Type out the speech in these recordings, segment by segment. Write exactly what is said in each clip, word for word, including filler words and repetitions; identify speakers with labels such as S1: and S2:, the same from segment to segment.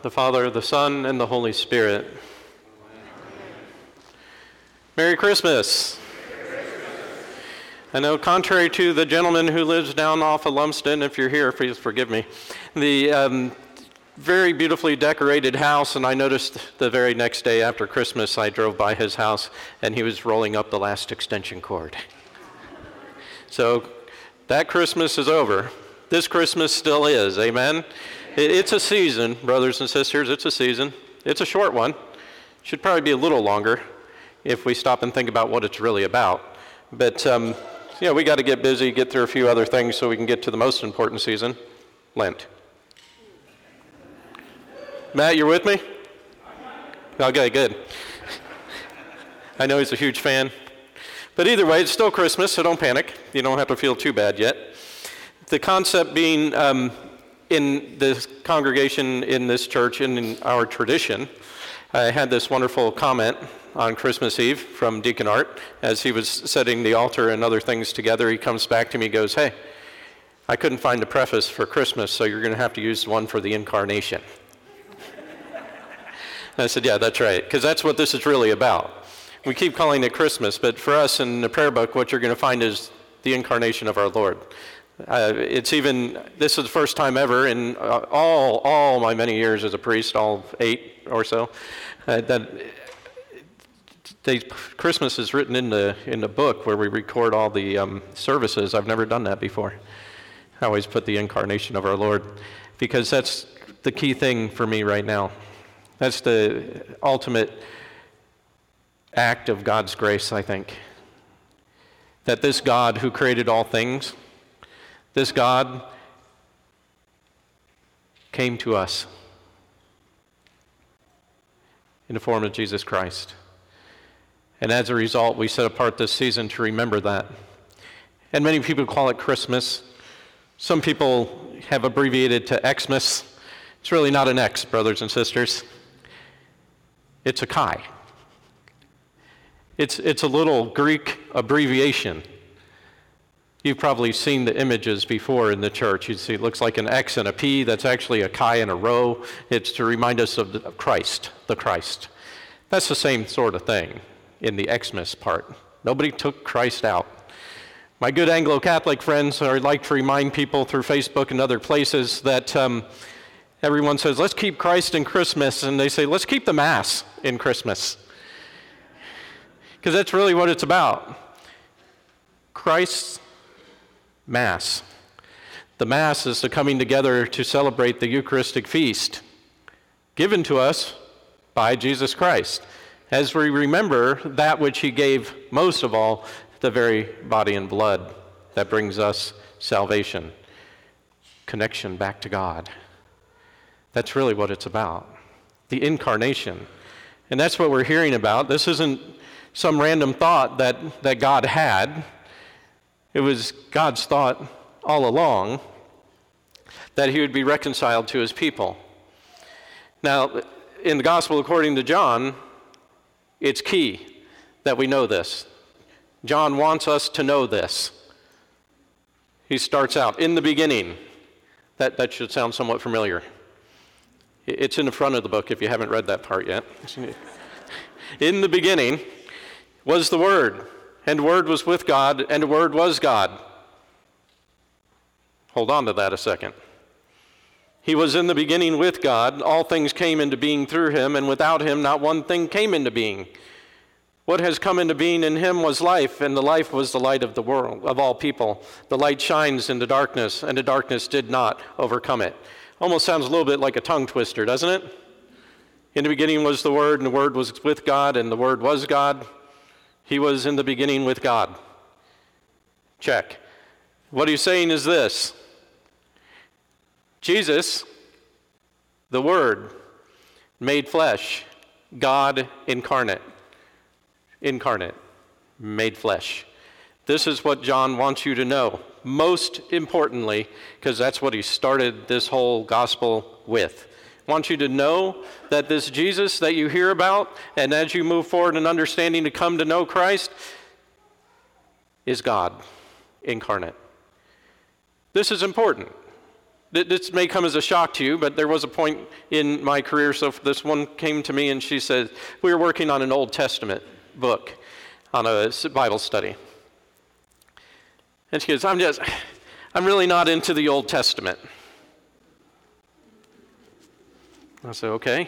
S1: the Father, the Son, and the Holy Spirit. Merry Christmas. I know, contrary to the gentleman who lives down off of Lumsden, if you're here, please forgive me, the um, very beautifully decorated house, and I noticed the very next day after Christmas, I drove by his house, and he was rolling up the last extension cord. So that Christmas is over. This Christmas still is, amen? It's a season, brothers and sisters, it's a season. It's a short one. Should probably be a little longer if we stop and think about what it's really about. But, um, you know, we got to get busy, get through a few other things so we can get to the most important season, Lent. Matt, you're with me? Okay, good. I know he's a huge fan. But either way, it's still Christmas, so don't panic. You don't have to feel too bad yet. The concept being, um, in this congregation, in this church, and in our tradition, I had this wonderful comment on Christmas Eve from Deacon Art as he was setting the altar and other things together. He comes back to me and goes, "Hey, I couldn't find a preface for Christmas, so you're going to have to use one for the incarnation." And I said, yeah, that's right, because that's what this is really about. We keep calling it Christmas, but for us in the prayer book, what you're going to find is the incarnation of our Lord. Uh, it's even, this is the first time ever in uh, all all my many years as a priest, all eight or so, uh, that they, Christmas is written in the in the book where we record all the um, services. I've never done that before. I always put the incarnation of our Lord, because that's the key thing for me right now. That's the ultimate act of God's grace, I think. That this God who created all things, this God came to us in the form of Jesus Christ. And as a result, we set apart this season to remember that. And many people call it Christmas. Some people have abbreviated to Xmas. It's really not an X, brothers and sisters. It's a chi. It's, it's a little Greek abbreviation. You've probably seen the images before in the church. You see it looks like an X and a P. That's actually a chi and a rho. It's to remind us of, the, of Christ, the Christ. That's the same sort of thing in the Xmas part. Nobody took Christ out. My good Anglo-Catholic friends are like to remind people through Facebook and other places that um, everyone says, let's keep Christ in Christmas, and they say, let's keep the Mass in Christmas. Because that's really what it's about. Christ's Mass. The Mass is the coming together to celebrate the Eucharistic feast given to us by Jesus Christ, as we remember that which he gave most of all, the very body and blood that brings us salvation, connection back to God. That's really what it's about, the incarnation. And that's what we're hearing about. This isn't some random thought that, that God had. It was God's thought all along that he would be reconciled to his people. Now, in the Gospel according to John, it's key that we know this. John wants us to know this. He starts out, in the beginning. That, that should sound somewhat familiar. It's in the front of the book if you haven't read that part yet. In the beginning was the Word, and the Word was with God, and the Word was God. Hold on to that a second. He was in the beginning with God. All things came into being through him, and without him not one thing came into being. What has come into being in him was life, and the life was the light of the world, of all people. The light shines in the darkness, and the darkness did not overcome it. Almost sounds a little bit like a tongue twister, doesn't it? In the beginning was the Word, and the Word was with God, and the Word was God. He was in the beginning with God. Check. What he's saying is this. Jesus, the Word, made flesh, God incarnate. Incarnate, made flesh. This is what John wants you to know, most importantly, because that's what he started this whole gospel with. I want you to know that this Jesus that you hear about, and as you move forward in understanding to come to know Christ, is God incarnate. This is important. This may come as a shock to you, but there was a point in my career, so this one came to me and she said, we were working on an Old Testament book on a Bible study. And she goes, I'm just, I'm really not into the Old Testament. I said, okay.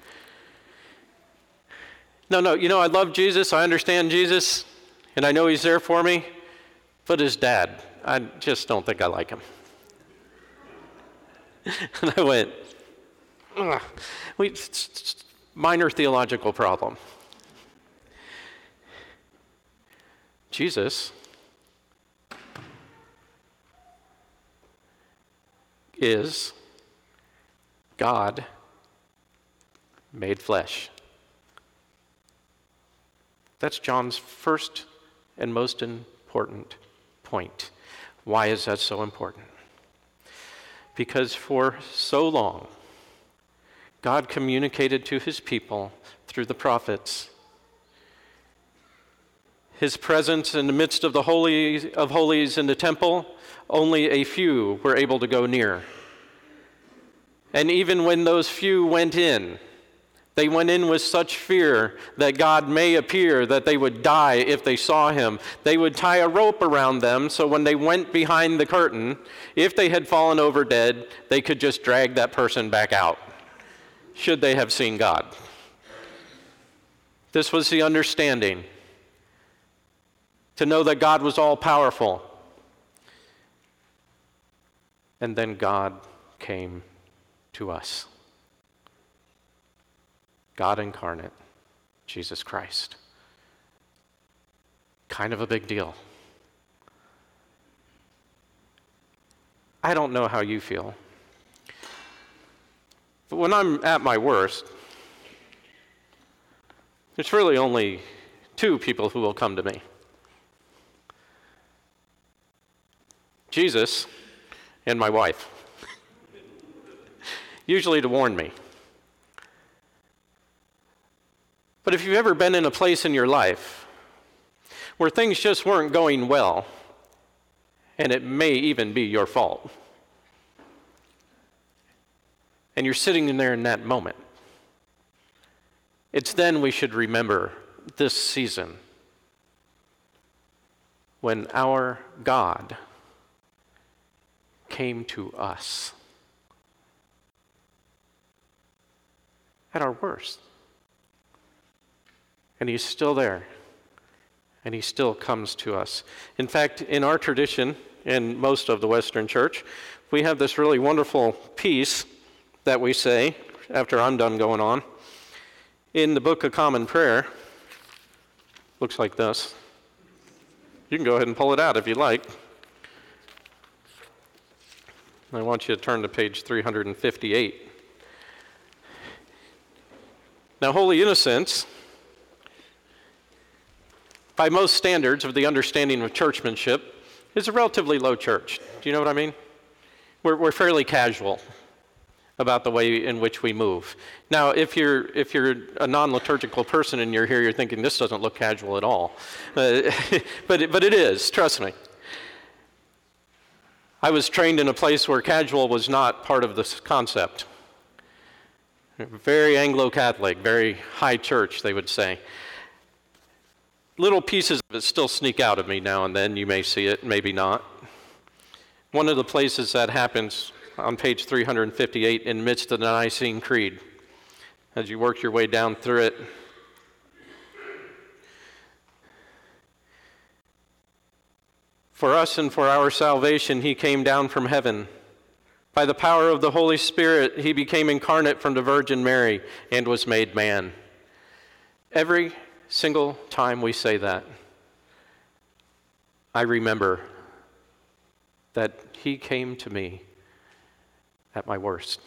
S1: No, no, you know, I love Jesus, I understand Jesus, and I know he's there for me, but his dad, I just don't think I like him. And I went, ugh. We, minor theological problem. Jesus is God made flesh. That's John's first and most important point. Why is that so important? Because for so long, God communicated to his people through the prophets his presence in the midst of the Holy of Holies in the temple. Only a few were able to go near. And even when those few went in, they went in with such fear that God may appear that they would die if they saw him. They would tie a rope around them so when they went behind the curtain, if they had fallen over dead, they could just drag that person back out, should they have seen God. This was the understanding, to know that God was all-powerful. And then God came to us. God incarnate, Jesus Christ. Kind of a big deal. I don't know how you feel, but when I'm at my worst, there's really only two people who will come to me. Jesus and my wife. Usually to warn me. But if you've ever been in a place in your life where things just weren't going well, and it may even be your fault, and you're sitting in there in that moment, it's then we should remember this season when our God came to us at our worst. And he's still there. And he still comes to us. In fact, in our tradition, in most of the Western Church, we have this really wonderful piece that we say, after I'm done going on, in the Book of Common Prayer. Looks like this. You can go ahead and pull it out if you like. I want you to turn to page three hundred fifty-eight. Now, Holy Innocents, by most standards of the understanding of churchmanship, is a relatively low church. Do you know what I mean? We're, we're fairly casual about the way in which we move. Now, if you're if you're a non-liturgical person and you're here, you're thinking, this doesn't look casual at all. Uh, but, it, but it is, trust me. I was trained in a place where casual was not part of this concept. Very Anglo-Catholic, very high church, they would say. Little pieces of it still sneak out of me now and then. You may see it, maybe not. One of the places that happens on page three hundred fifty-eight in midst of the Nicene Creed, as you work your way down through it. For us and for our salvation, he came down from heaven. By the power of the Holy Spirit, he became incarnate from the Virgin Mary and was made man. Every single time we say that, I remember that he came to me at my worst.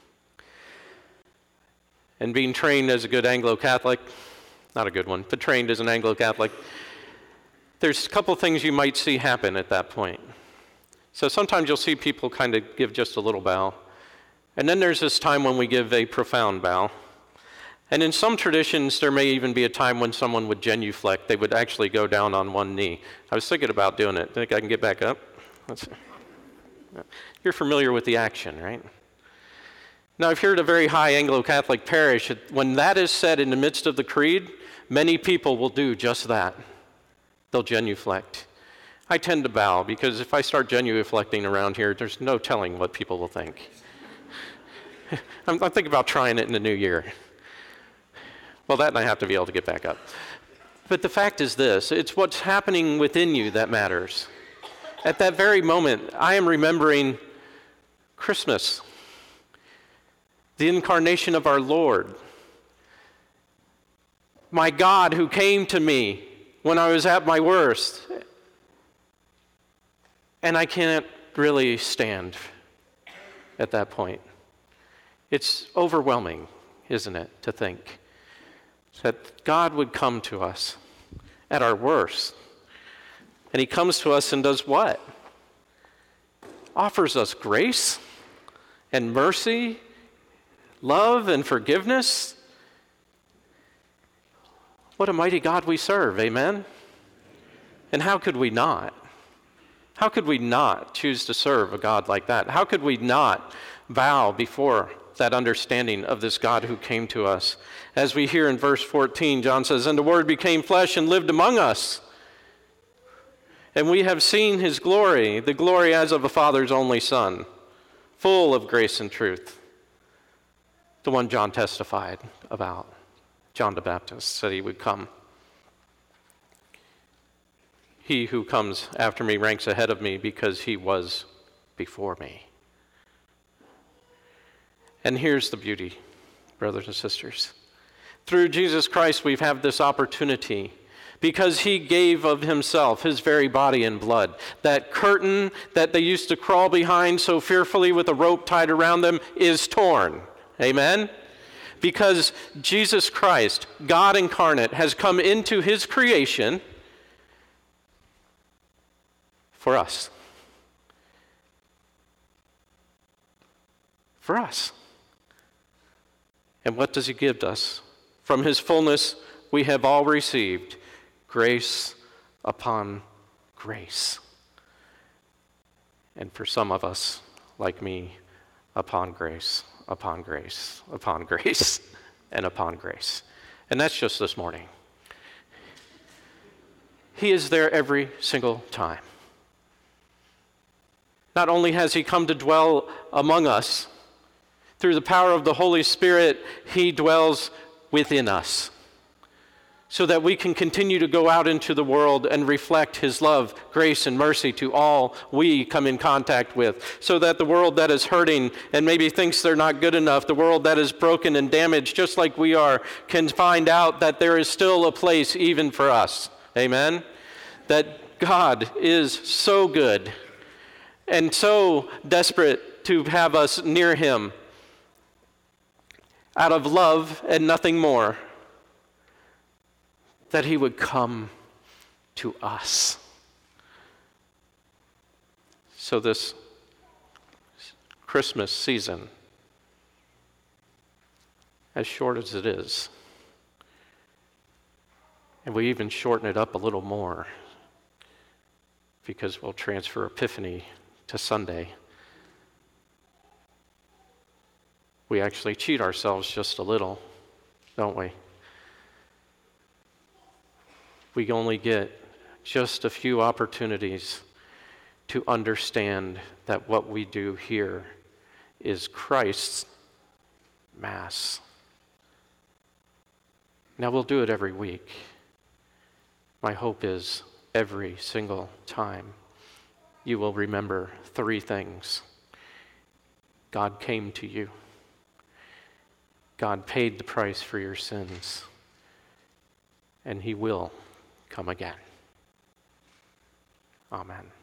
S1: And being trained as a good Anglo-Catholic, not a good one, but trained as an Anglo-Catholic, there's a couple things you might see happen at that point. So sometimes you'll see people kind of give just a little bow. And then there's this time when we give a profound bow. And in some traditions, there may even be a time when someone would genuflect. They would actually go down on one knee. I was thinking about doing it. Think I can get back up? Let's see. You're familiar with the action, right? Now, if you're at a very high Anglo-Catholic parish, when that is said in the midst of the creed, many people will do just that. They'll genuflect. I tend to bow because if I start genuflecting around here, there's no telling what people will think. I'm, I'm thinking about trying it in the new year. Well, that and I have to be able to get back up. But the fact is this, it's what's happening within you that matters. At that very moment, I am remembering Christmas, the incarnation of our Lord, my God who came to me when I was at my worst. And I can't really stand at that point. It's overwhelming, isn't it, to think that God would come to us at our worst. And he comes to us and does what? Offers us grace and mercy, love and forgiveness. What a mighty God we serve, amen? And how could we not? How could we not choose to serve a God like that? How could we not bow before that understanding of this God who came to us? As we hear in verse fourteen, John says, "And the Word became flesh and lived among us. And we have seen his glory, the glory as of a Father's only Son, full of grace and truth." The one John testified about, John the Baptist, said he would come. He who comes after me ranks ahead of me because he was before me. And here's the beauty, brothers and sisters. Through Jesus Christ, we have this opportunity because he gave of himself his very body and blood. That curtain that they used to crawl behind so fearfully with a rope tied around them is torn. Amen? Because Jesus Christ, God incarnate, has come into his creation for us. For us. And what does he give us? From his fullness we have all received grace upon grace. And for some of us, like me, upon grace, upon grace, upon grace, and upon grace. And that's just this morning. He is there every single time. Not only has he come to dwell among us, through the power of the Holy Spirit, he dwells within us so that we can continue to go out into the world and reflect his love, grace, and mercy to all we come in contact with, so that the world that is hurting and maybe thinks they're not good enough, the world that is broken and damaged just like we are, can find out that there is still a place even for us. Amen? That God is so good and so desperate to have us near him, out of love and nothing more, that he would come to us. So this Christmas season, as short as it is, and we even shorten it up a little more because we'll transfer Epiphany to Sunday. We actually cheat ourselves just a little, don't we? We only get just a few opportunities to understand that what we do here is Christ's Mass. Now, we'll do it every week. My hope is every single time you will remember three things. God came to you. God paid the price for your sins, and he will come again. Amen.